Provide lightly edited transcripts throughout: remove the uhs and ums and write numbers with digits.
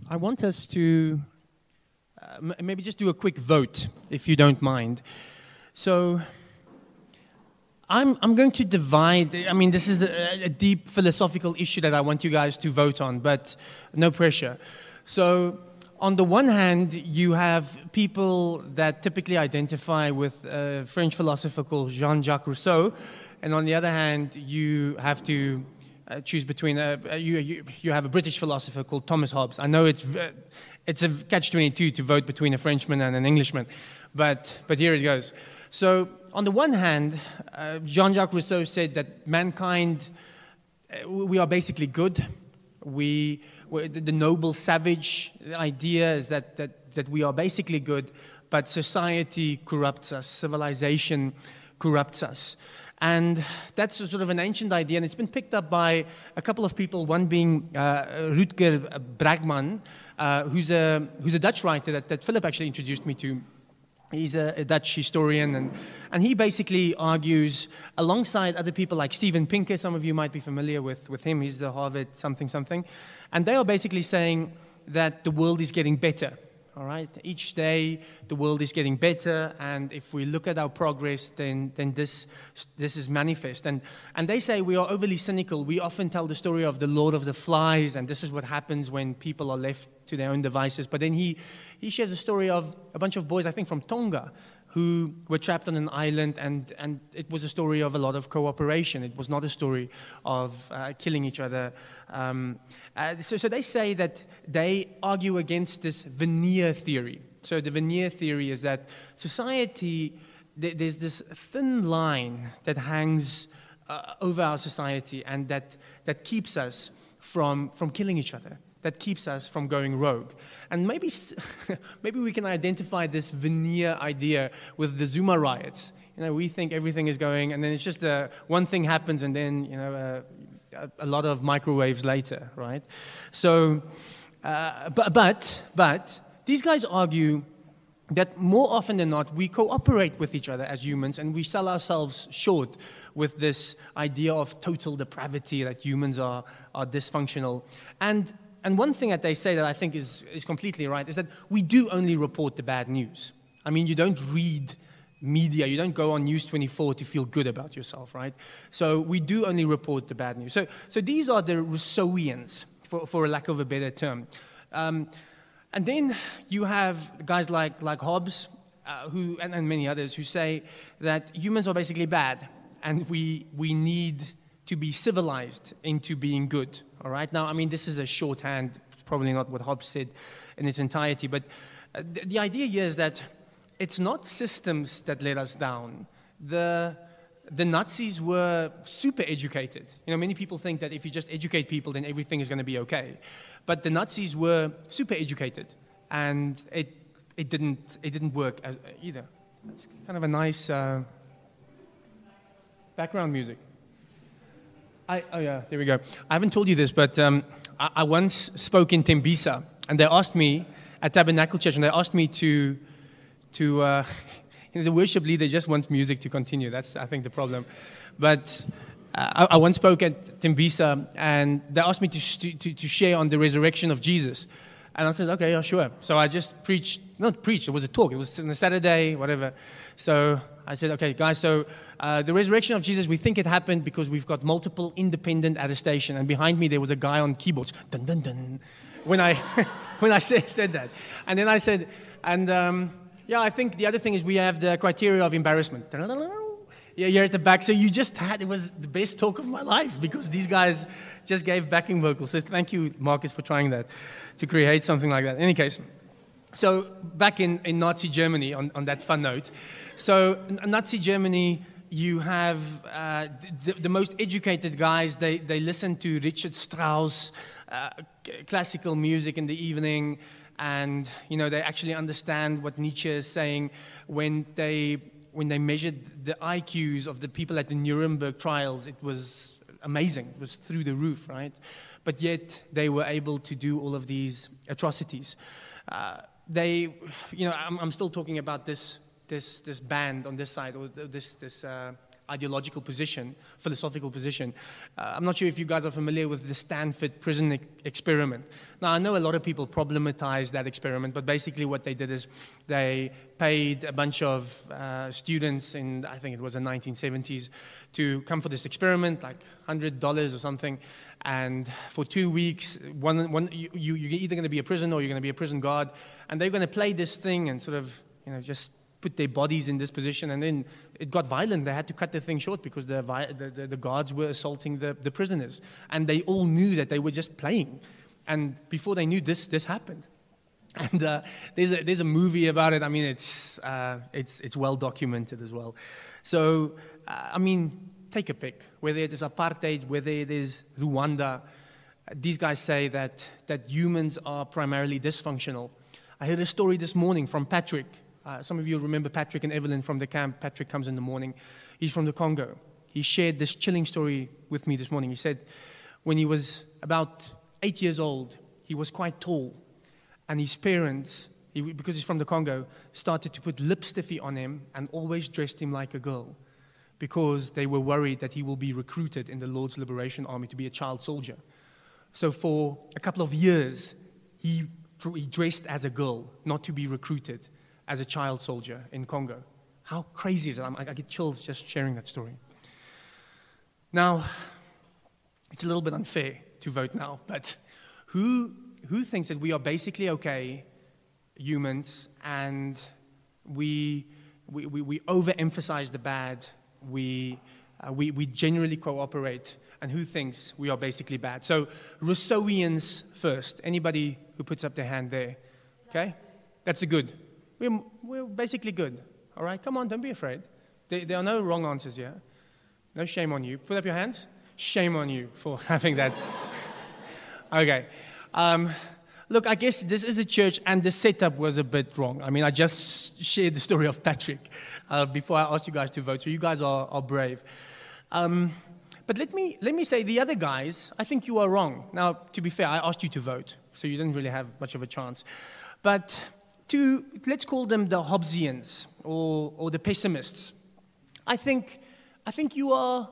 I want us to maybe just do a quick vote, if you don't mind. So I'm going to divide. I mean, this is a deep philosophical issue that I want you guys to vote on, but no pressure. So on the one hand, you have people that typically identify with a French philosopher called Jean-Jacques Rousseau, and on the other hand, you have to choose between you have a British philosopher called Thomas Hobbes. I know it's a catch-22 to vote between a Frenchman and an Englishman, but here it goes. So on the one hand, Jean-Jacques Rousseau said that mankind, we are basically good. The noble savage idea is that we are basically good, but society corrupts us, civilization corrupts us. And that's sort of an ancient idea, and it's been picked up by a couple of people, one being Rutger Bregman, who's a Dutch writer that Philip actually introduced me to. He's a Dutch historian, and he basically argues, alongside other people like Steven Pinker, some of you might be familiar with him, he's the Harvard something, and they are basically saying that the world is getting better. All right. Each day, the world is getting better, and if we look at our progress, then this is manifest. And they say we are overly cynical. We often tell the story of the Lord of the Flies, and this is what happens when people are left to their own devices. But then he shares a story of a bunch of boys, I think from Tonga, who were trapped on an island, and it was a story of a lot of cooperation. It was not a story of killing each other. So they say that they argue against this veneer theory. So the veneer theory is that society, there's this thin line that hangs over our society, and that keeps us from killing each other, that keeps us from going rogue. And maybe we can identify this veneer idea with the Zuma riots. You know, we think everything is going, and then it's just one thing happens, and then a lot of microwaves later, right? So, but these guys argue that more often than not, we cooperate with each other as humans, and we sell ourselves short with this idea of total depravity, that humans are dysfunctional. And one thing that they say that I think is completely right is that we do only report the bad news. I mean, you don't read media, you don't go on News 24 to feel good about yourself, right? So we do only report the bad news. So these are the Rousseauians, for a lack of a better term. And then you have guys like Hobbes, who and many others, who say that humans are basically bad, and we need to be civilized into being good. All right. Now, I mean, this is a shorthand. It's probably not what Hobbes said in its entirety, but the idea here is that it's not systems that let us down. The Nazis were super educated. You know, many people think that if you just educate people, then everything is going to be okay. But the Nazis were super educated, and it didn't work either. It's kind of a nice background music. Oh yeah, there we go. I haven't told you this, but I once spoke in Tembisa, and they asked me at Tabernacle Church, and they asked me to the worship leader just wants music to continue. That's, I think, the problem. But I once spoke at Tembisa, and they asked me to share on the resurrection of Jesus. And I said, okay, yeah, sure. So I just not preached, it was a talk. It was on a Saturday, whatever. So I said, okay, guys, so the resurrection of Jesus, we think it happened because we've got multiple independent attestation. And behind me, there was a guy on keyboards, dun, dun, dun, when I said that. And then I said, yeah, I think the other thing is we have the criteria of embarrassment. Yeah, you're at the back. So it was the best talk of my life, because these guys just gave backing vocals. So thank you, Marcus, for trying that, to create something like that. In any case, so back in Nazi Germany, on that fun note. So in Nazi Germany, you have the most educated guys. They listen to Richard Strauss, classical music in the evening, and they actually understand what Nietzsche is saying when they measured the IQs of the people at the Nuremberg trials. It was amazing. It was through the roof, right? But yet they were able to do all of these atrocities. I'm still talking about this band on this side, or this ideological position, philosophical position. I'm not sure if you guys are familiar with the Stanford prison experiment. Now, I know a lot of people problematize that experiment, but basically what they did is they paid a bunch of students in, I think it was the 1970s, to come for this experiment, like $100 or something, and for 2 weeks, you're either going to be a prisoner or you're going to be a prison guard, and they're going to play this thing and sort of, just put their bodies in this position, and then it got violent. They had to cut the thing short because the guards were assaulting the prisoners, and they all knew that they were just playing. And before they knew, this happened. And there's a movie about it. I mean, it's well documented as well. So, take a pick. Whether it is apartheid, whether it is Rwanda, these guys say that humans are primarily dysfunctional. I heard a story this morning from Patrick. Some of you remember Patrick and Evelyn from the camp. Patrick comes in the morning. He's from the Congo. He shared this chilling story with me this morning. He said when he was about 8 years old, he was quite tall. And his parents, because he's from the Congo, started to put lip stiffy on him and always dressed him like a girl because they were worried that he will be recruited in the Lord's Liberation Army to be a child soldier. So for a couple of years, he dressed as a girl, not to be recruited as a child soldier in Congo. How crazy is that? I get chills just sharing that story. Now, it's a little bit unfair to vote now, but who thinks that we are basically okay humans and we overemphasize the bad, we generally cooperate, and who thinks we are basically bad? So Rousseauians first. Anybody who puts up their hand there? Okay? That's a good. We're basically good, all right? Come on, don't be afraid. There are no wrong answers here. No shame on you. Put up your hands. Shame on you for having that. Okay. Look, I guess this is a church, and the setup was a bit wrong. I just shared the story of Patrick before I asked you guys to vote, so you guys are brave. But let me say, the other guys, I think you are wrong. Now, to be fair, I asked you to vote, so you didn't really have much of a chance. But let's call them the Hobbesians or the pessimists. I think you are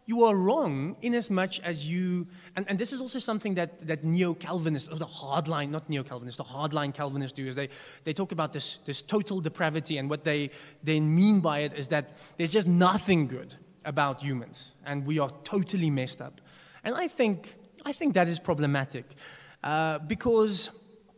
wrong in as much as you, and this is also something that neo-Calvinists, or the hardline, not neo-Calvinists, the hardline Calvinists do, is they talk about this total depravity, and what they mean by it is that there's just nothing good about humans, and we are totally messed up. And I think that is problematic, because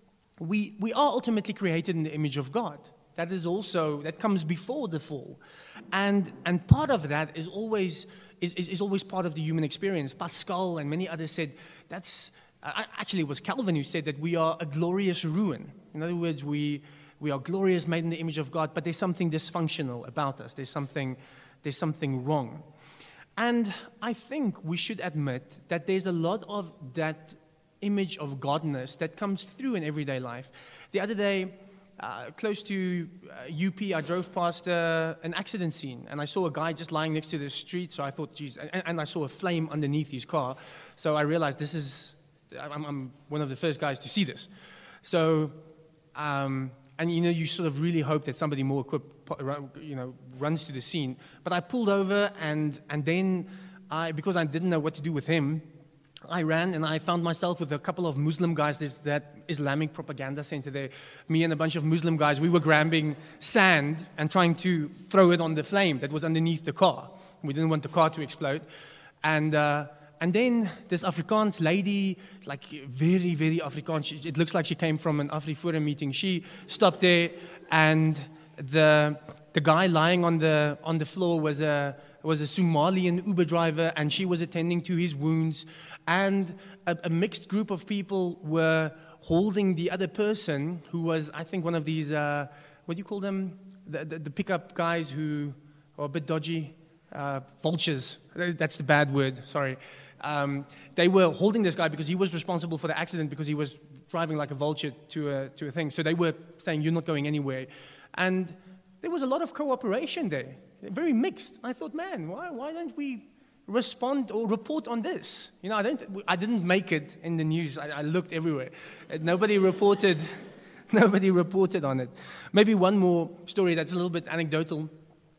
we are ultimately created in the image of God. That comes before the fall, and part of that is always part of the human experience. Pascal and many others said actually it was Calvin who said that we are a glorious ruin. In other words, we are glorious, made in the image of God, but there's something dysfunctional about us. There's something wrong, and I think we should admit that there's a lot of that image of godness that comes through in everyday life. The other day, close to UP, I drove past an accident scene, and I saw a guy just lying next to the street, so I thought, geez, and I saw a flame underneath his car, so I realized I'm one of the first guys to see this. So, and you sort of really hope that somebody more equipped, runs to the scene. But I pulled over, and then because I didn't know what to do with him, I ran, and I found myself with a couple of Muslim guys. There's that Islamic propaganda center there. Me and a bunch of Muslim guys, we were grabbing sand and trying to throw it on the flame that was underneath the car. We didn't want the car to explode. And then this Afrikaans lady, like very, very Afrikaans, it looks like she came from an AfriForum meeting. She stopped there, and the guy lying on the floor was a Somalian Uber driver, and she was attending to his wounds. And a mixed group of people were holding the other person, who was, I think, one of these, what do you call them? The pickup guys who are a bit dodgy. Vultures. That's the bad word, sorry. They were holding this guy because he was responsible for the accident, because he was driving like a vulture to a thing. So they were saying, you're not going anywhere. And there was a lot of cooperation there, very mixed. I thought, man, why don't we respond or report on this? I didn't make it in the news. I looked everywhere. Nobody reported on it. Maybe one more story that's a little bit anecdotal.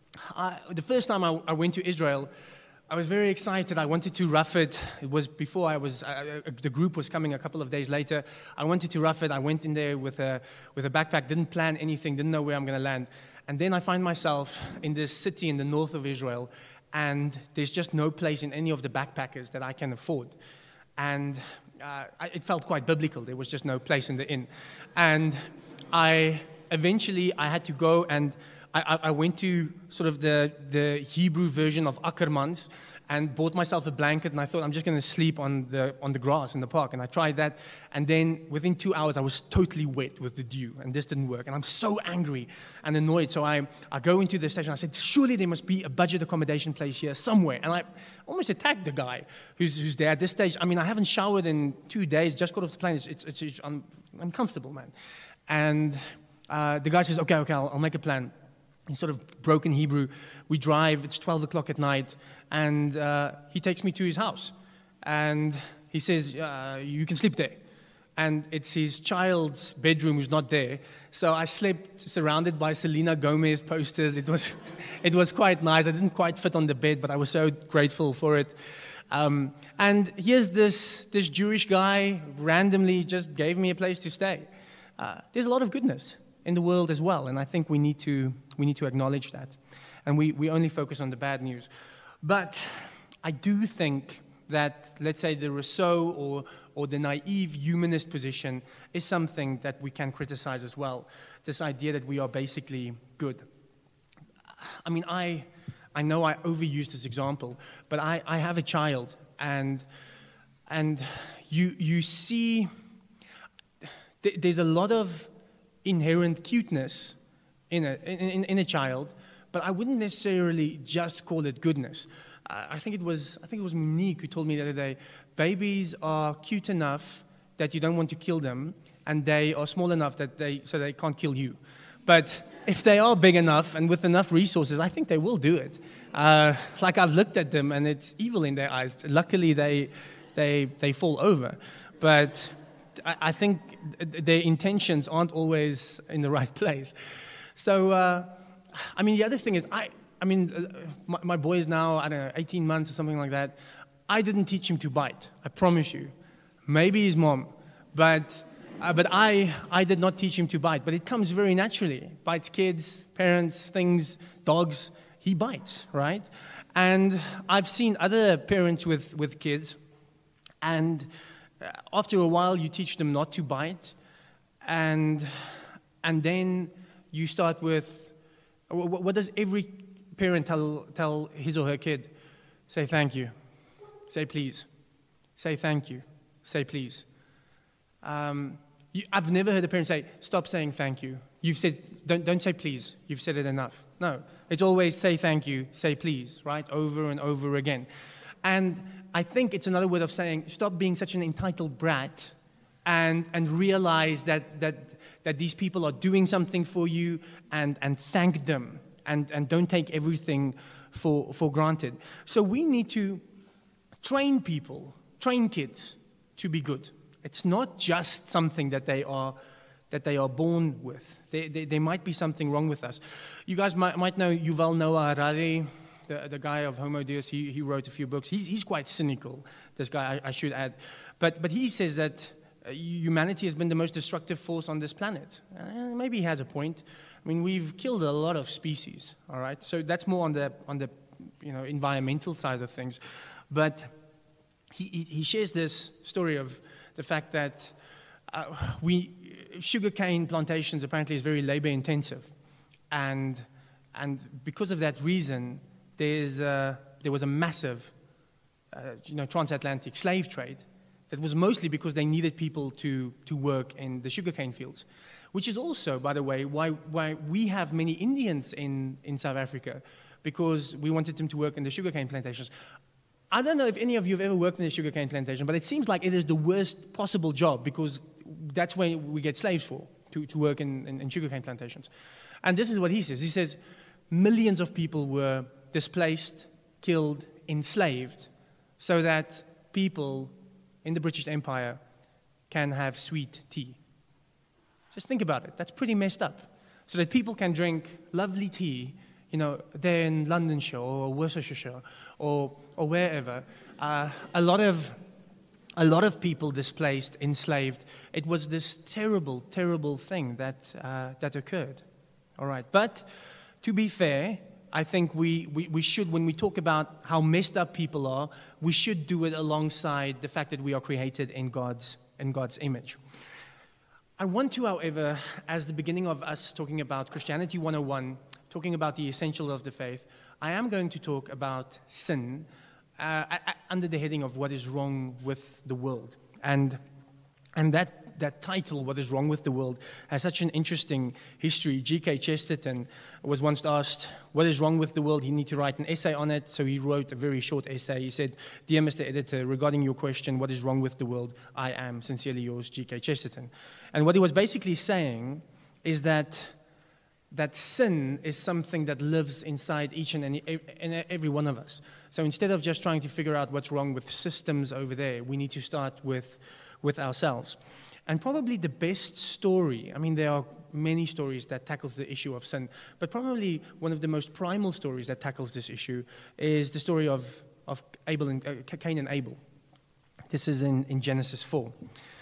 the first time I went to Israel, I was very excited. I wanted to rough it. It was before the group was coming a couple of days later. I wanted to rough it. I went in there with a backpack, didn't plan anything, didn't know where I'm going to land. And then I find myself in this city in the north of Israel, and there's just no place in any of the backpackers that I can afford. And it felt quite biblical. There was just no place in the inn. And eventually I had to go, and I went to sort of the Hebrew version of Ackermans and bought myself a blanket, and I thought I'm just going to sleep on the grass in the park. And I tried that, and then within 2 hours I was totally wet with the dew, and this didn't work. And I'm so angry and annoyed. So I go into the station. I said, surely there must be a budget accommodation place here somewhere. And I almost attacked the guy who's there at this stage. I mean, I haven't showered in 2 days, just got off the plane. I'm uncomfortable, man. And the guy says, okay, I'll make a plan. In sort of broken Hebrew, we drive, it's 12 o'clock at night, and he takes me to his house. And he says, you can sleep there. And it's his child's bedroom who's not there. So I slept surrounded by Selena Gomez posters. It was quite nice. I didn't quite fit on the bed, but I was so grateful for it. And here's this Jewish guy randomly just gave me a place to stay. There's a lot of goodness in the world as well, and I think we need to acknowledge that. And we only focus on the bad news. But I do think that, let's say, the Rousseau or the naive humanist position is something that we can criticize as well. This idea that we are basically good. I mean, I know I overused this example, but I have a child, and you see there's a lot of inherent cuteness in a child, but I wouldn't necessarily just call it goodness. I think it was Monique who told me the other day, babies are cute enough that you don't want to kill them, and they are small enough that they can't kill you. But if they are big enough and with enough resources, I think they will do it. Like, I've looked at them, and it's evil in their eyes. Luckily, they fall over, but I think their intentions aren't always in the right place. So, I mean, the other thing is, my boy is now, I don't know, 18 months or something like that. I didn't teach him to bite, I promise you. Maybe his mom, but I did not teach him to bite. But it comes very naturally. Bites kids, parents, things, dogs. He bites, right? And I've seen other parents with kids, and after a while, you teach them not to bite, and then you start with, what does every parent tell his or her kid? Say thank you, say please, say thank you, say please. I've never heard a parent say, stop saying thank you. You've said, don't say please, you've said it enough. No, it's always say thank you, say please, right, over and over again. And I think it's another word of saying, stop being such an entitled brat and realize that these people are doing something for you, and thank them, and don't take everything for granted. So we need to train kids to be good. It's not just something that they are born with. There might be something wrong with us. You guys might know Yuval Noah Harari, the guy of Homo Deus. He wrote a few books. He's quite cynical, this guy, I should add. But he says that humanity has been the most destructive force on this planet. Maybe he has a point. I mean, we've killed a lot of species, all right? So that's more on the environmental side of things. But he shares this story of the fact that sugarcane plantations apparently is very labor intensive, and because of that reason, there was a massive transatlantic slave trade that was mostly because they needed people to work in the sugarcane fields, which is also, by the way, why we have many Indians in South Africa, because we wanted them to work in the sugarcane plantations. I don't know if any of you have ever worked in a sugarcane plantation, but it seems like it is the worst possible job, because that's where we get slaves for, to work in sugarcane plantations. And this is what he says. He says, millions of people were displaced, killed, enslaved, so that people in the British Empire can have sweet tea. Just think about it. That's pretty messed up. So that people can drink lovely tea there in Londonshire or Worcestershire or wherever, a lot of people displaced, enslaved. It was this terrible, terrible thing that occurred. All right, but to be fair, I think we should, when we talk about how messed up people are, we should do it alongside the fact that we are created in God's image. I want to, however, as the beginning of us talking about Christianity 101, talking about the essentials of the faith, I am going to talk about sin under the heading of what is wrong with the world. And that title, What is Wrong with the World, has such an interesting history. G.K. Chesterton was once asked, what is wrong with the world? He needed to write an essay on it, so he wrote a very short essay. He said, "Dear Mr. Editor, regarding your question, what is wrong with the world? I am sincerely yours, G.K. Chesterton." And what he was basically saying is that sin is something that lives inside each and every one of us. So instead of just trying to figure out what's wrong with systems over there, we need to start with ourselves. And probably the best story, I mean, there are many stories that tackles the issue of sin, but probably one of the most primal stories that tackles this issue is the story of Cain and Abel. This is in Genesis 4.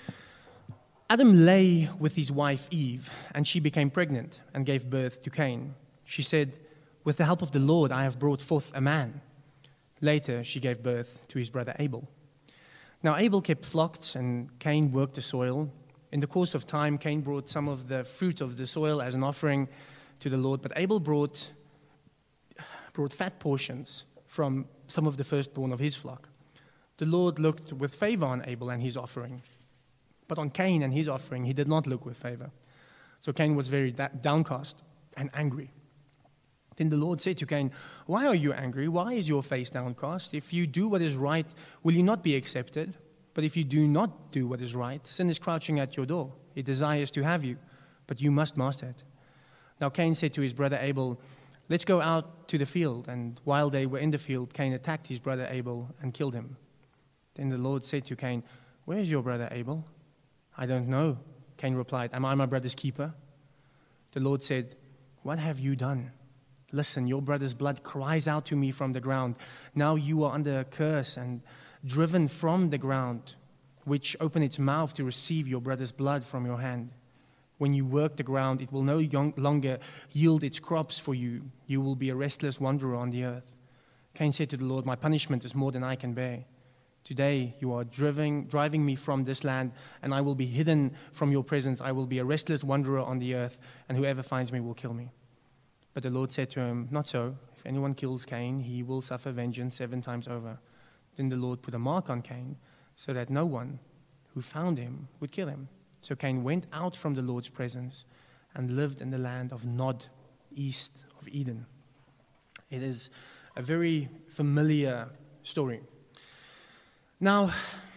Adam lay with his wife Eve, and she became pregnant and gave birth to Cain. She said, "With the help of the Lord, I have brought forth a man." Later, she gave birth to his brother Abel. Now, Abel kept flocks, and Cain worked the soil. In the course of time, Cain brought some of the fruit of the soil as an offering to the Lord, but Abel brought fat portions from some of the firstborn of his flock. The Lord looked with favor on Abel and his offering, but on Cain and his offering he did not look with favor. So Cain was very downcast and angry. Then the Lord said to Cain, "Why are you angry? Why is your face downcast? If you do what is right, will you not be accepted? But if you do not do what is right, sin is crouching at your door. It desires to have you, but you must master it." Now Cain said to his brother Abel, "Let's go out to the field." And while they were in the field, Cain attacked his brother Abel and killed him. Then the Lord said to Cain, "Where is your brother Abel?" "I don't know," Cain replied. "Am I my brother's keeper?" The Lord said, "What have you done? Listen, your brother's blood cries out to me from the ground. Now you are under a curse and driven from the ground, which opened its mouth to receive your brother's blood from your hand. When you work the ground, it will no longer yield its crops for you. You will be a restless wanderer on the earth." Cain said to the Lord, "My punishment is more than I can bear. Today you are driving me from this land, and I will be hidden from your presence. I will be a restless wanderer on the earth, and whoever finds me will kill me." But the Lord said to him, "Not so. If anyone kills Cain, he will suffer vengeance 7 times over." Then the Lord put a mark on Cain, so that no one who found him would kill him. So Cain went out from the Lord's presence and lived in the land of Nod, east of Eden. It is a very familiar story. Now,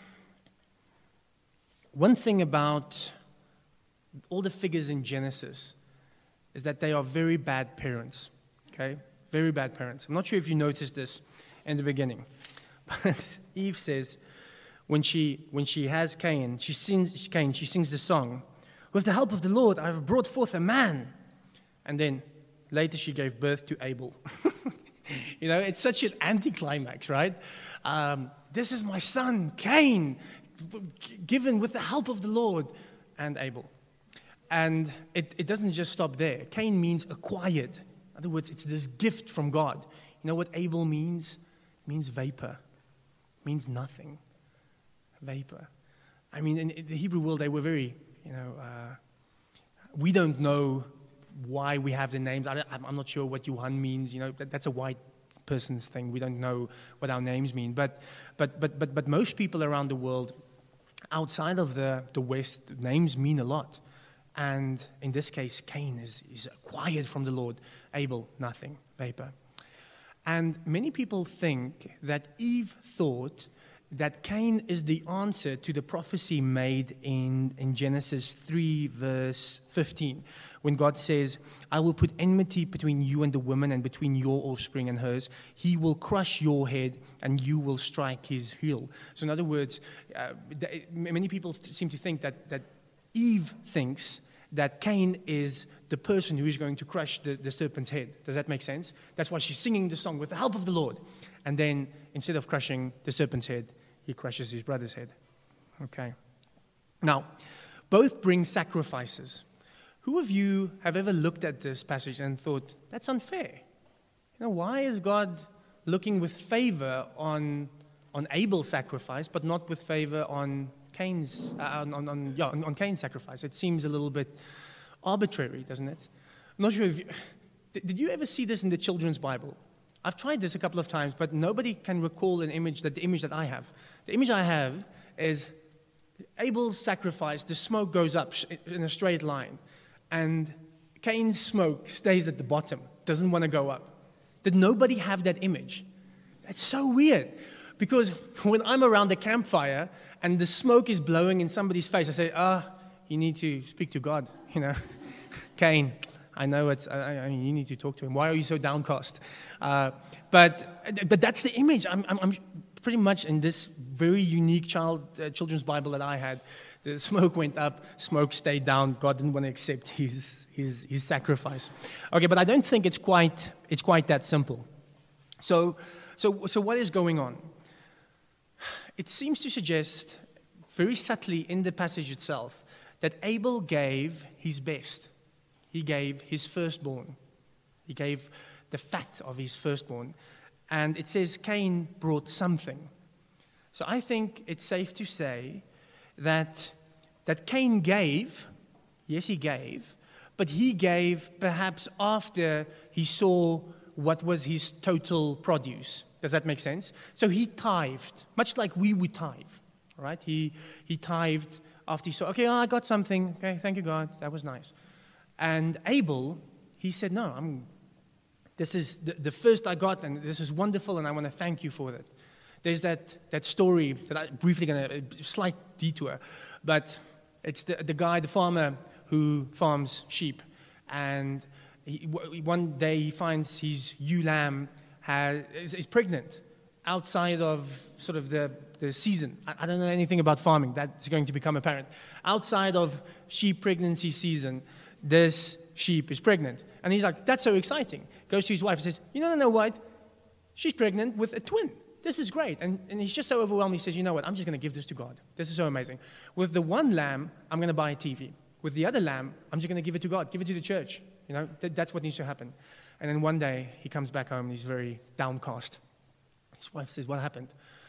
one thing about all the figures in Genesis is that they are very bad parents, okay? Very bad parents. I'm not sure if you noticed this in the beginning, but Eve says when she has Cain, she sings the song, "With the help of the Lord, I have brought forth a man." And then later she gave birth to Abel. It's such an anticlimax, right? This is my son, Cain, given with the help of the Lord, and Abel. And it doesn't just stop there. Cain means acquired. In other words, it's this gift from God. You know what Abel means? It means vapor. It means nothing. Vapor. I mean, in the Hebrew world, they were very, we don't know why we have the names. I'm not sure what Johan means. That's a white person's thing. We don't know what our names mean. But most people around the world, outside of the West, names mean a lot. And in this case, Cain is acquired from the Lord. Abel, nothing, vapor. And many people think that Eve thought that Cain is the answer to the prophecy made in Genesis 3, verse 15, when God says, "I will put enmity between you and the woman, and between your offspring and hers. He will crush your head, and you will strike his heel." So in other words, many people seem to think that Eve thinks that Cain is the person who is going to crush the serpent's head. Does that make sense? That's why she's singing the song, with the help of the Lord. And then, instead of crushing the serpent's head, he crushes his brother's head. Okay. Now, both bring sacrifices. Who of you have ever looked at this passage and thought, that's unfair? Why is God looking with favor on Abel's sacrifice, but not with favor on Cain's Cain's sacrifice? It seems a little bit arbitrary, doesn't it? I'm not sure if did you ever see this in the children's Bible? I've tried this a couple of times, but nobody can recall the image that I have. The image I have is Abel's sacrifice, the smoke goes up in a straight line, and Cain's smoke stays at the bottom, doesn't want to go up. Did nobody have that image? That's so weird, because when I'm around the campfire and the smoke is blowing in somebody's face, I say, you need to speak to God, Cain, I know you need to talk to him. Why are you so downcast? But that's the image. I'm pretty much in this very unique children's Bible that I had. The smoke went up, smoke stayed down. God didn't want to accept his sacrifice. Okay, but I don't think it's quite that simple. So what is going on? It seems to suggest very subtly in the passage itself that Abel gave his best. He gave his firstborn. He gave the fat of his firstborn. And it says Cain brought something. So I think it's safe to say that Cain gave, yes, he gave, but he gave perhaps after he saw what was his total produce. Does that make sense? So he tithed, much like we would tithe, right? He tithed after he saw, okay, I got something. Okay, thank you, God. That was nice. And Abel, he said, no, this is the first I got, and this is wonderful, and I want to thank you for that. There's that story that I'm briefly going to, slight detour, but it's the guy, the farmer who farms sheep, and one day he finds his ewe lamb is pregnant outside of sort of the season. I don't know anything about farming. That's going to become apparent. Outside of sheep pregnancy season, this sheep is pregnant. And he's like, that's so exciting. Goes to his wife and says, you know what? She's pregnant with a twin. This is great. And he's just so overwhelmed, he says, you know what? I'm just going to give this to God. This is so amazing. With the one lamb, I'm going to buy a TV. With the other lamb, I'm just going to give it to God, give it to the church. That's what needs to happen. And then one day, he comes back home and he's very downcast. His wife says, what happened?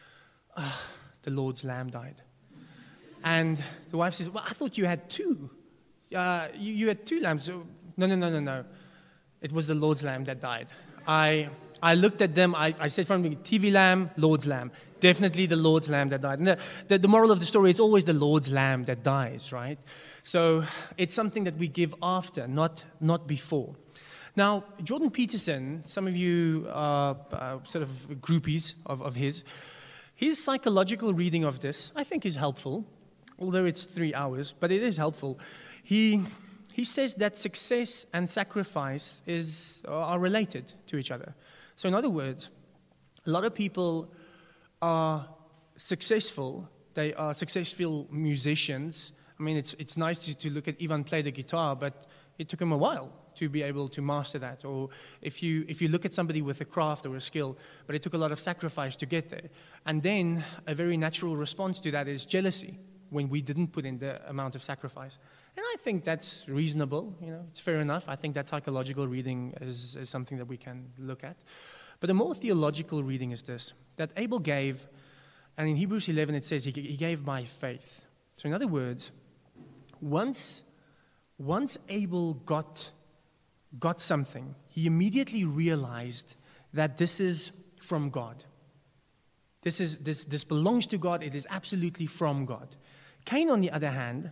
The Lord's lamb died. And the wife says, well, I thought you had two. You had two lambs. No. It was the Lord's lamb that died. I looked at them. I said from the TV lamb, Lord's lamb. Definitely the Lord's lamb that died. And the moral of the story is always the Lord's lamb that dies, right? So it's something that we give after, not before. Now, Jordan Peterson, some of you are sort of groupies of his psychological reading of this, I think, is helpful, although it's 3 hours, but it is helpful. He says that success and sacrifice are related to each other. So in other words, a lot of people are successful. They are successful musicians. I mean, it's nice to look at Ivan play the guitar, but it took him a while to be able to master that. Or if you look at somebody with a craft or a skill, but it took a lot of sacrifice to get there. And then a very natural response to that is jealousy, when we didn't put in the amount of sacrifice. And I think that's reasonable, it's fair enough. I think that psychological reading is something that we can look at. But the more theological reading is this, that Abel gave, and in Hebrews 11 it says he gave by faith. So in other words, once Abel got something, he immediately realized that this is from God. This belongs to God. It is absolutely from God. Cain, on the other hand,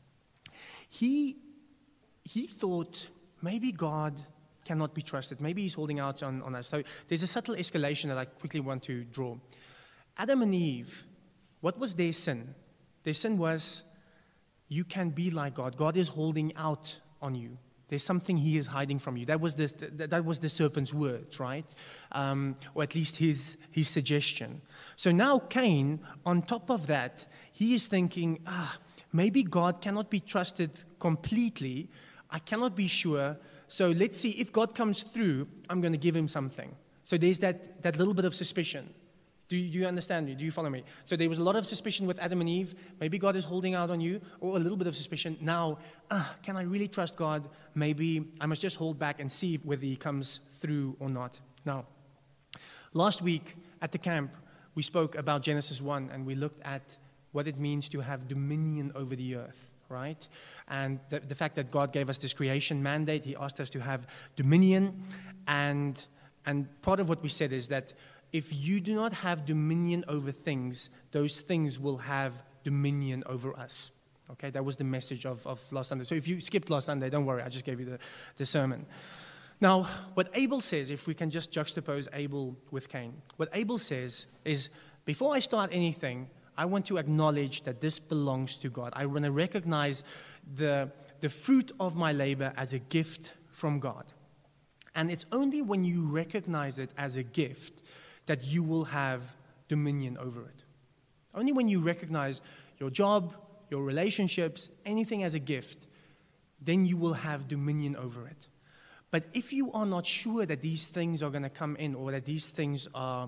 he thought maybe God cannot be trusted. Maybe he's holding out on us. So there's a subtle escalation that I quickly want to draw. Adam and Eve, what was their sin? Their sin was, you can be like God. God is holding out on you. There's something he is hiding from you. That was the serpent's words, right? Or at least his suggestion. So now Cain, on top of that, he is thinking, maybe God cannot be trusted completely. I cannot be sure. So let's see, if God comes through, I'm going to give him something. So there's that little bit of suspicion. Do you understand me? Do you follow me? So there was a lot of suspicion with Adam and Eve. Maybe God is holding out on you, or a little bit of suspicion. Now, can I really trust God? Maybe I must just hold back and see whether he comes through or not. Now, last week at the camp, we spoke about Genesis 1, and we looked at what it means to have dominion over the earth, right? And the fact that God gave us this creation mandate, he asked us to have dominion. And part of what we said is that if you do not have dominion over things, those things will have dominion over us. Okay, that was the message of last Sunday. So if you skipped last Sunday, don't worry, I just gave you the sermon. Now, what Abel says, if we can just juxtapose Abel with Cain, what Abel says is, before I start anything, I want to acknowledge that this belongs to God. I want to recognize the fruit of my labor as a gift from God. And it's only when you recognize it as a gift that you will have dominion over it. Only when you recognize your job, your relationships, anything as a gift, then you will have dominion over it. But if you are not sure that these things are going to come in, or that these things are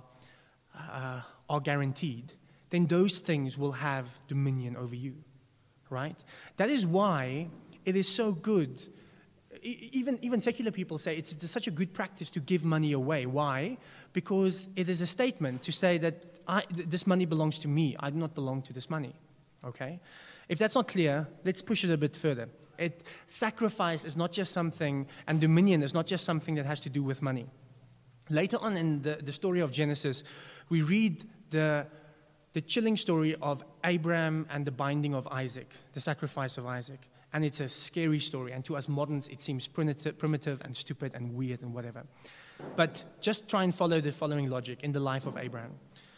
guaranteed, then those things will have dominion over you, right? That is why it is so good. Even secular people say it's such a good practice to give money away. Why? Because it is a statement to say that this money belongs to me. I do not belong to this money. Okay? If that's not clear, let's push it a bit further. Sacrifice is not just something, and dominion is not just something that has to do with money. Later on in the story of Genesis, we read the chilling story of Abraham and the binding of Isaac, the sacrifice of Isaac. And it's a scary story. And to us moderns, it seems primitive and stupid and weird and whatever. But just try and follow the following logic in the life of Abraham.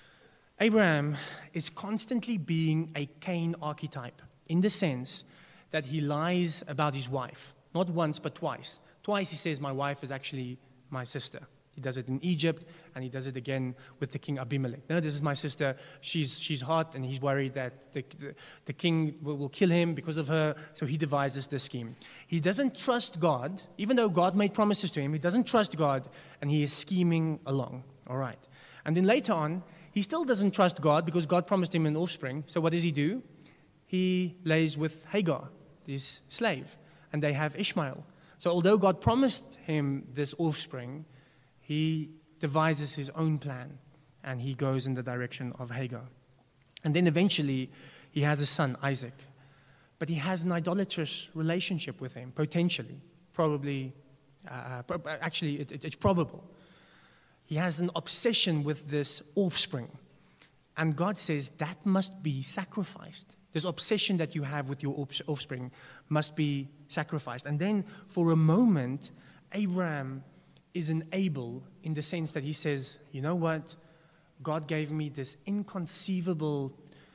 Abraham is constantly being a Cain archetype, in the sense that he lies about his wife. Not once, but twice. Twice he says, my wife is actually my sister. He does it in Egypt, and he does it again with the king Abimelech. No, this is my sister. She's hot, and he's worried that the king will kill him because of her, so he devises this scheme. He doesn't trust God, even though God made promises to him. He doesn't trust God, and he is scheming along. All right. And then later on, he still doesn't trust God because God promised him an offspring. So what does he do? He lays with Hagar, his slave, and they have Ishmael. So although God promised him this offspring, he devises his own plan, and he goes in the direction of Hagar. And then eventually, he has a son, Isaac. But he has an idolatrous relationship with him, potentially. Probably, actually, it's probable. He has an obsession with this offspring. And God says that must be sacrificed. This obsession that you have with your offspring must be sacrificed. And then, for a moment, Abraham is an Abel in the sense that he says, you know what? God gave me this inconceivable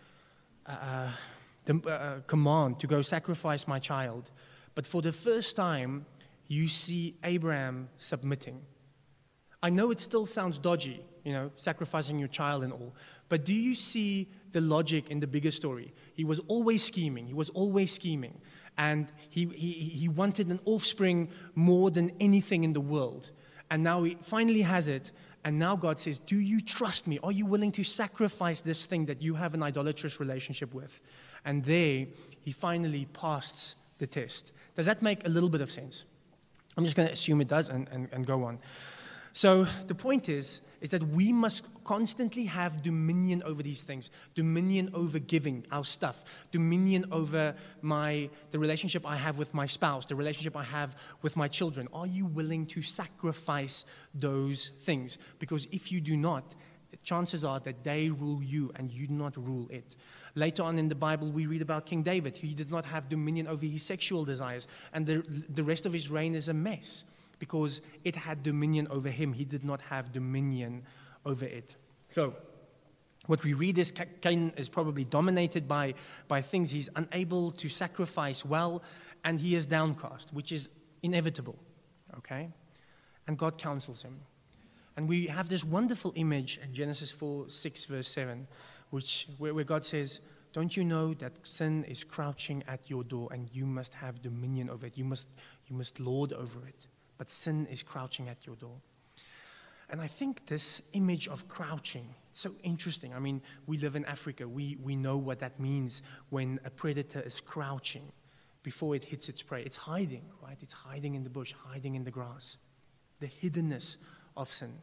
command to go sacrifice my child. But for the first time, you see Abraham submitting. I know it still sounds dodgy, sacrificing your child and all. But do you see the logic in the bigger story? He was always scheming. And he wanted an offspring more than anything in the world. And now he finally has it. And now God says, do you trust me? Are you willing to sacrifice this thing that you have an idolatrous relationship with? And there, he finally passed the test. Does that make a little bit of sense? I'm just going to assume it does and go on. So the point is that we must constantly have dominion over these things, dominion over giving our stuff, dominion over the relationship I have with my spouse, the relationship I have with my children. Are you willing to sacrifice those things? Because if you do not, chances are that they rule you and you do not rule it. Later on in the Bible, we read about King David. He did not have dominion over his sexual desires, and the rest of his reign is a mess, because it had dominion over him. He did not have dominion over it. So what we read is Cain is probably dominated by things. He's unable to sacrifice well, and he is downcast, which is inevitable. Okay? And God counsels him. And we have this wonderful image in Genesis 4:6, verse 7, where God says, don't you know that sin is crouching at your door and you must have dominion over it? You must lord over it. But sin is crouching at your door. And I think this image of crouching, it's so interesting. I mean, we live in Africa. We know what that means when a predator is crouching before it hits its prey. It's hiding, right? It's hiding in the bush, hiding in the grass. The hiddenness of sin.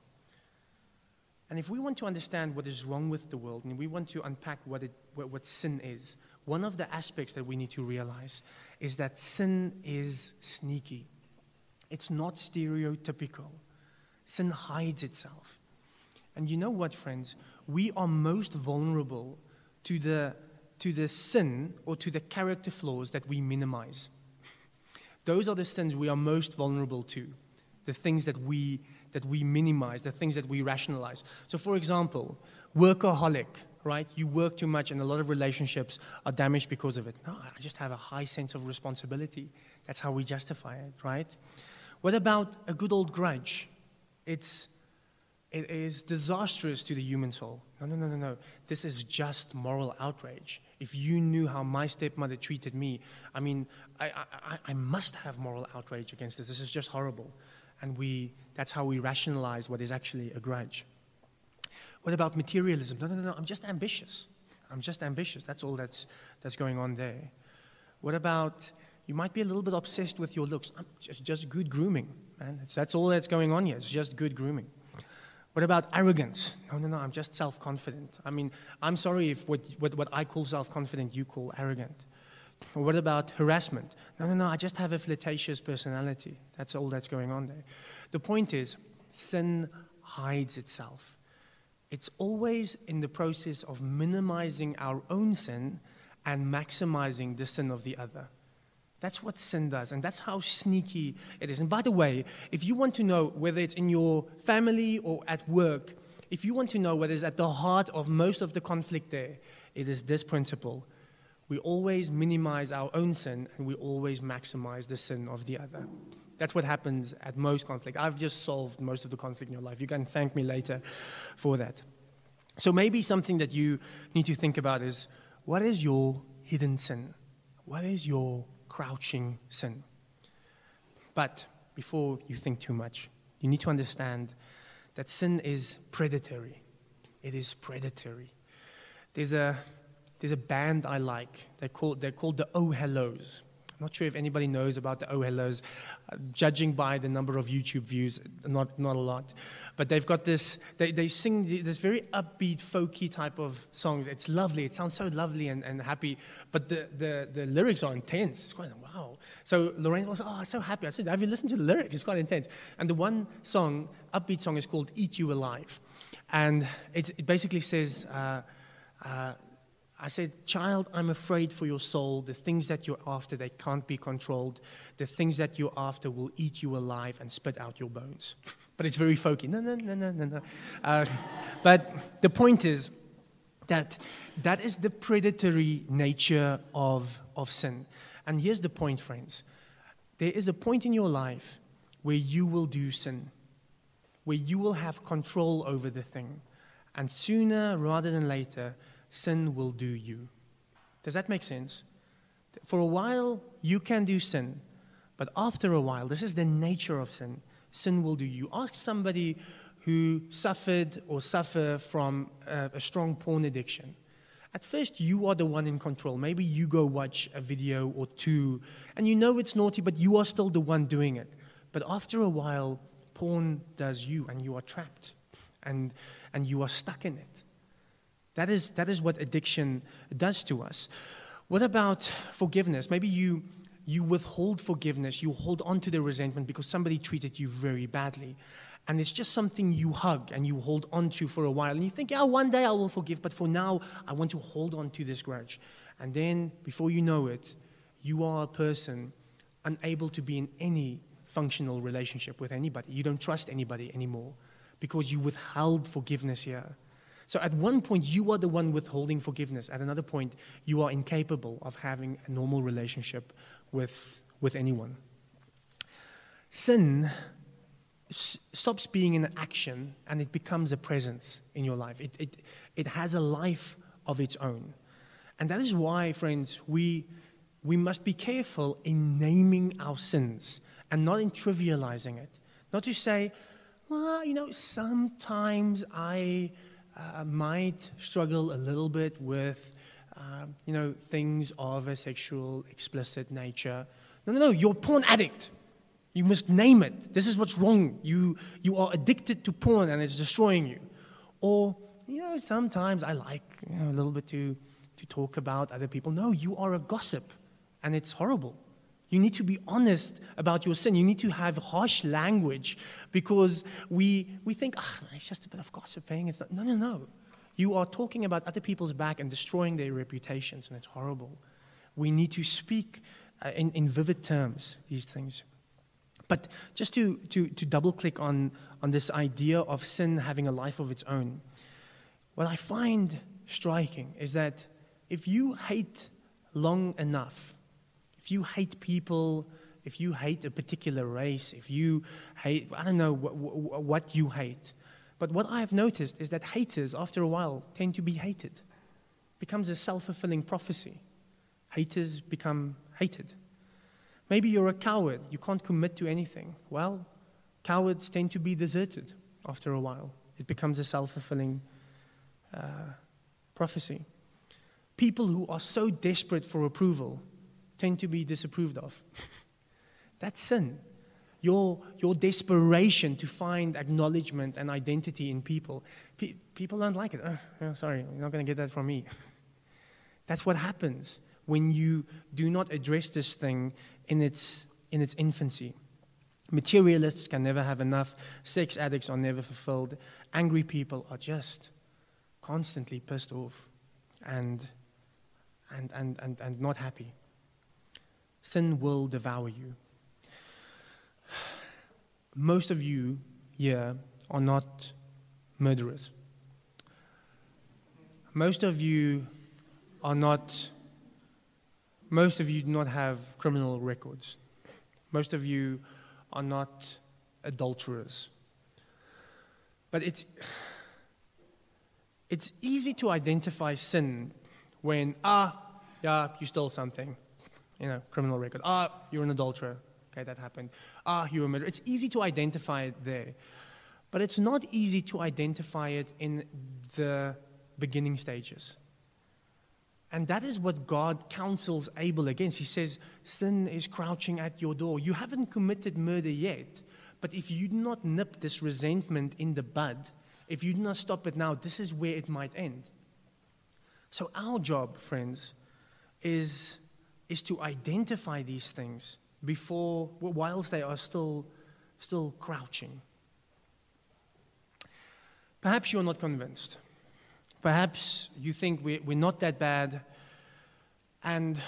And if we want to understand what is wrong with the world, and we want to unpack what sin is, one of the aspects that we need to realize is that sin is sneaky. It's not stereotypical. Sin hides itself. And you know what, friends? We are most vulnerable to the sin or to the character flaws that we minimize. Those are the sins we are most vulnerable to, the things that we minimize, the things that we rationalize. So, for example, workaholic, right? You work too much and a lot of relationships are damaged because of it. No, I just have a high sense of responsibility. That's how we justify it, right? What about a good old grudge? It is disastrous to the human soul. No. This is just moral outrage. If you knew how my stepmother treated me, I mean, I must have moral outrage against this. This is just horrible. And that's how we rationalize what is actually a grudge. What about materialism? No, I'm just ambitious. That's all that's going on there. What about, you might be a little bit obsessed with your looks. Just good grooming, man. That's all that's going on here. It's just good grooming. What about arrogance? No, I'm just self-confident. I mean, I'm sorry if what I call self-confident, you call arrogant. Or what about harassment? No, I just have a flirtatious personality. That's all that's going on there. The point is, sin hides itself. It's always in the process of minimizing our own sin and maximizing the sin of the other. That's what sin does, and that's how sneaky it is. And by the way, if you want to know whether it's in your family or at work, if you want to know what is at the heart of most of the conflict there, it is this principle. We always minimize our own sin, and we always maximize the sin of the other. That's what happens at most conflict. I've just solved most of the conflict in your life. You can thank me later for that. So maybe something that you need to think about is, what is your hidden sin? What is your crouching sin? But before you think too much, you need to understand that sin is predatory. It is predatory. There's a band I like. They're called the Oh Hellos. I'm not sure if anybody knows about the Oh Hellos. Judging by the number of YouTube views, not a lot. But they've got this, they sing this very upbeat, folky type of songs. It's lovely. It sounds so lovely and happy. But the lyrics are intense. It's quite, wow. So Lorraine was, I'm so happy. I said, have you listened to the lyrics? It's quite intense. And the one song, upbeat song, is called Eat You Alive. And it basically says, I said, child, I'm afraid for your soul. The things that you're after, they can't be controlled. The things that you're after will eat you alive and spit out your bones. But it's very folky. No. But the point is that is the predatory nature of sin. And here's the point, friends. There is a point in your life where you will do sin, where you will have control over the thing. And sooner rather than later, sin will do you. Does that make sense? For a while, you can do sin. But after a while, this is the nature of sin. Sin will do you. Ask somebody who suffered or suffer from a strong porn addiction. At first, you are the one in control. Maybe you go watch a video or two, and you know it's naughty, but you are still the one doing it. But after a while, porn does you, and you are trapped, and you are stuck in it. That is what addiction does to us. What about forgiveness? Maybe you withhold forgiveness. You hold on to the resentment because somebody treated you very badly. And it's just something you hug and you hold on to for a while. And you think, one day I will forgive, but for now, I want to hold on to this grudge. And then, before you know it, you are a person unable to be in any functional relationship with anybody. You don't trust anybody anymore because you withheld forgiveness here. So at one point, you are the one withholding forgiveness. At another point, you are incapable of having a normal relationship with anyone. Sin stops being an action and it becomes a presence in your life. It has a life of its own. And that is why, friends, we must be careful in naming our sins and not in trivializing it. Not to say, well, sometimes I might struggle a little bit with, things of a sexual, explicit nature. No, you're a porn addict. You must name it. This is what's wrong. You are addicted to porn and it's destroying you. Or, sometimes I like a little bit to talk about other people. No, you are a gossip and it's horrible. You need to be honest about your sin. You need to have harsh language because we think, it's just a bit of gossiping. It's not. No. You are talking about other people's back and destroying their reputations, and it's horrible. We need to speak in vivid terms, these things. But just to double-click on this idea of sin having a life of its own, what I find striking is that if you hate long enough, if you hate people, if you hate a particular race, if you hate, I don't know what you hate, but what I've noticed is that haters, after a while, tend to be hated. It becomes a self-fulfilling prophecy. Haters become hated. Maybe you're a coward. You can't commit to anything. Well, cowards tend to be deserted after a while. It becomes a self-fulfilling prophecy. People who are so desperate for approval tend to be disapproved of. That's sin. Your desperation to find acknowledgement and identity in people. People don't like it. Sorry, you're not going to get that from me. That's what happens when you do not address this thing in its infancy. Materialists can never have enough. Sex addicts are never fulfilled. Angry people are just constantly pissed off and not happy. Sin will devour you. Most of you here are not murderers. Most of you do not have criminal records. Most of you are not adulterers. But it's easy to identify sin when, you stole something. Criminal record. You're an adulterer. Okay, that happened. You're a murderer. It's easy to identify it there. But it's not easy to identify it in the beginning stages. And that is what God counsels Abel against. He says, sin is crouching at your door. You haven't committed murder yet, but if you do not nip this resentment in the bud, if you do not stop it now, this is where it might end. So our job, friends, is to identify these things whilst they are still crouching. Perhaps you're not convinced. Perhaps you think we're not that bad, and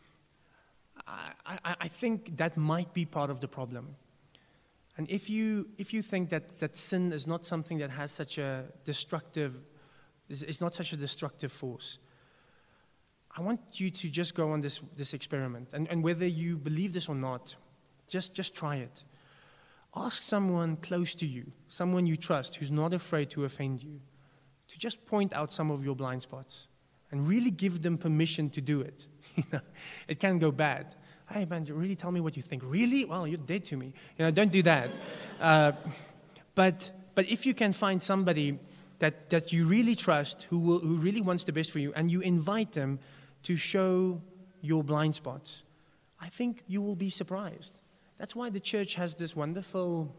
I think that might be part of the problem. And if you think that sin is not something that has such a destructive, is not such a destructive force, I want you to just go on this experiment. And whether you believe this or not, just try it. Ask someone close to you, someone you trust, who's not afraid to offend you, to just point out some of your blind spots and really give them permission to do it. It can go bad. Hey, man, really tell me what you think. Really? Well, you're dead to me. Don't do that. But if you can find somebody that you really trust, who really wants the best for you, and you invite them to show your blind spots, I think you will be surprised. That's why the church has this wonderful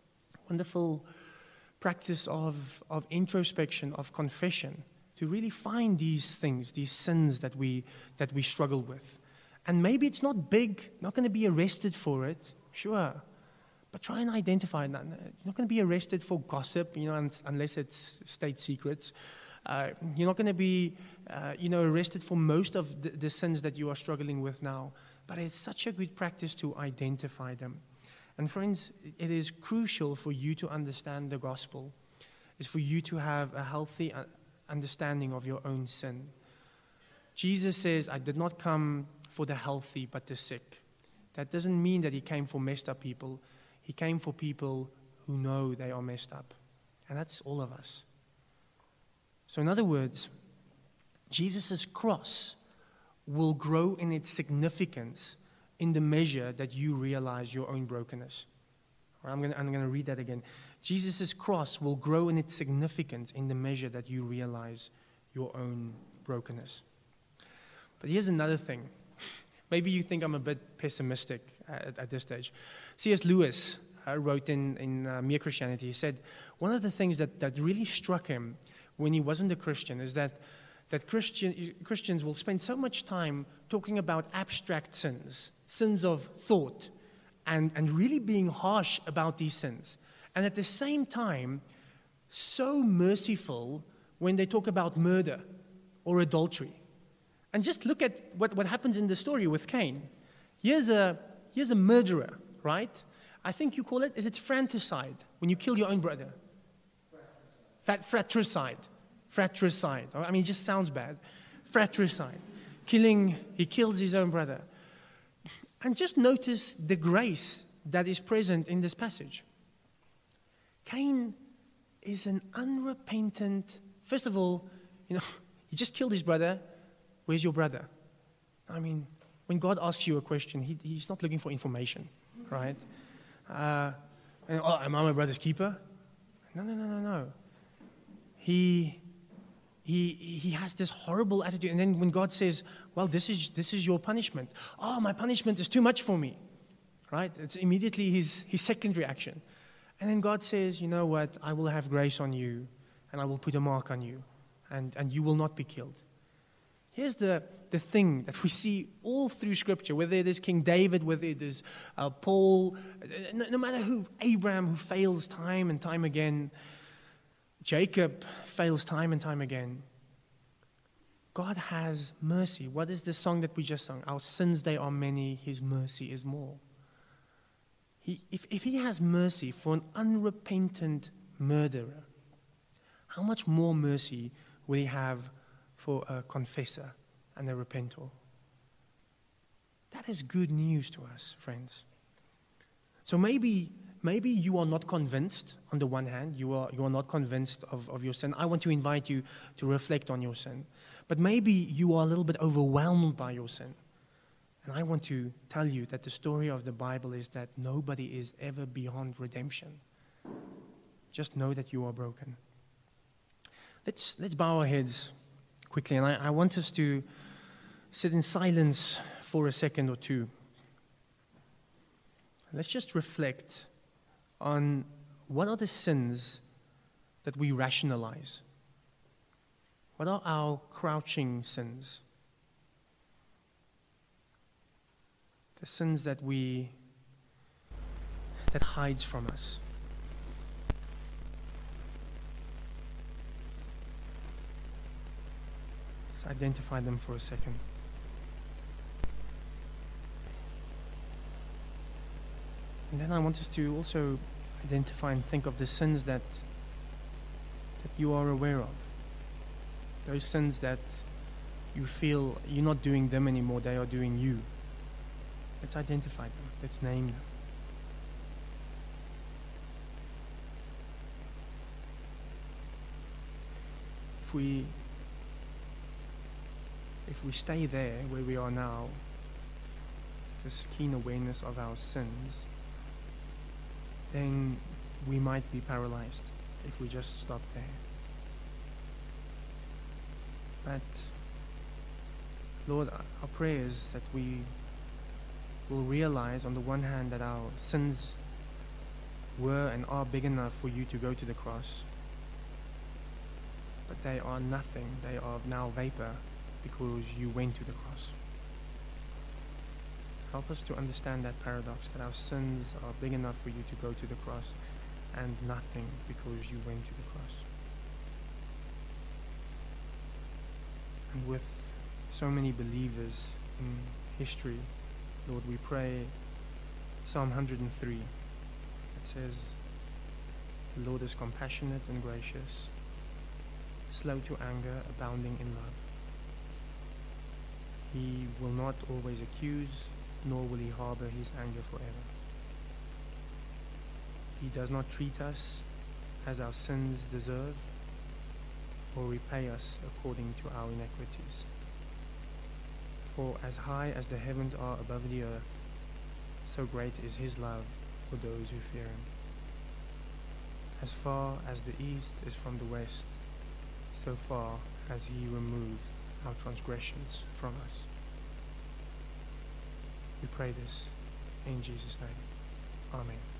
practice of introspection, of confession, to really find these things, these sins that we struggle with. And maybe it's not big, not going to be arrested for it, sure, but try and identify it. You're not going to be arrested for gossip, unless it's state secrets. You're not going to be, arrested for most of the sins that you are struggling with now. But it's such a good practice to identify them. And friends, it is crucial for you to understand the gospel, is for you to have a healthy understanding of your own sin. Jesus says, I did not come for the healthy, but the sick. That doesn't mean that he came for messed up people. He came for people who know they are messed up. And that's all of us. So in other words, Jesus' cross will grow in its significance in the measure that you realize your own brokenness. I'm going to read that again. Jesus' cross will grow in its significance in the measure that you realize your own brokenness. But here's another thing. Maybe you think I'm a bit pessimistic at this stage. C.S. Lewis wrote in Mere Christianity, he said, one of the things that really struck him when he wasn't a Christian is that Christians will spend so much time talking about abstract sins of thought, and really being harsh about these sins. And at the same time, so merciful when they talk about murder or adultery. And just look at what happens in the story with Cain. Here's a murderer, right? I think you call it, is it fratricide, when you kill your own brother? Fratricide. Fratricide. I mean, it just sounds bad. Fratricide. He kills his own brother. And just notice the grace that is present in this passage. Cain is an unrepentant, first of all, he just killed his brother. Where's your brother? I mean, when God asks you a question, he's not looking for information, right? Am I my brother's keeper? No. He has this horrible attitude. And then when God says, well, this is your punishment. Oh, my punishment is too much for me, right? It's immediately his second reaction. And then God says, you know what? I will have grace on you, and I will put a mark on you, and you will not be killed. Here's the thing that we see all through Scripture, whether it is King David, whether it is Paul, no matter who, Abraham, who fails time and time again, Jacob fails time and time again. God has mercy. What is the song that we just sung? Our sins, they are many, His mercy is more. If He has mercy for an unrepentant murderer, how much more mercy will He have for a confessor and a repentor? That is good news to us, friends. So maybe you are not convinced. On the one hand, you are not convinced of your sin. I want to invite you to reflect on your sin. But maybe you are a little bit overwhelmed by your sin. And I want to tell you that the story of the Bible is that nobody is ever beyond redemption. Just know that you are broken. Let's bow our heads quickly, and I want us to sit in silence for a second or two. Let's just reflect on what are the sins that we rationalize. What are our crouching sins? The sins that hides from us. Let's identify them for a second. And then I want us to also identify and think of the sins that you are aware of. Those sins that you feel you're not doing them anymore, they are doing you. Let's identify them. Let's name them. If we stay there where we are now, this keen awareness of our sins, then we might be paralyzed if we just stop there. But Lord, our prayer is that we will realize on the one hand that our sins were and are big enough for you to go to the cross, but they are nothing. They are now vapor because you went to the cross. Help us to understand that paradox, that our sins are big enough for you to go to the cross and nothing because you went to the cross. And with so many believers in history, Lord, we pray Psalm 103 that says, the Lord is compassionate and gracious, slow to anger, abounding in love. He will not always accuse, nor will He harbor His anger forever. He does not treat us as our sins deserve, or repay us according to our iniquities. For as high as the heavens are above the earth, so great is his love for those who fear him. As far as the east is from the west, so far has he removed our transgressions from us. We pray this in Jesus' name. Amen.